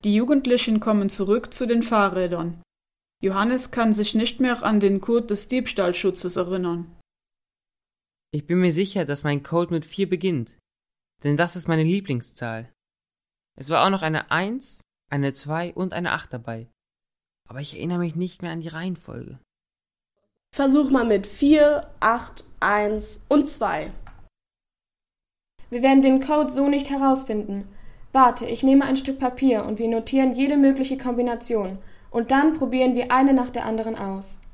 Die Jugendlichen kommen zurück zu den Fahrrädern. Johannes kann sich nicht mehr an den Code des Diebstahlschutzes erinnern. Ich bin mir sicher, dass mein Code mit 4 beginnt, denn das ist meine Lieblingszahl. Es war auch noch eine 1, eine 2 und eine 8 dabei, aber ich erinnere mich nicht mehr an die Reihenfolge. Versuch mal mit 4, 8, 1 und 2. Wir werden den Code so nicht herausfinden. Warte, ich nehme ein Stück Papier und wir notieren jede mögliche Kombination und dann probieren wir eine nach der anderen aus.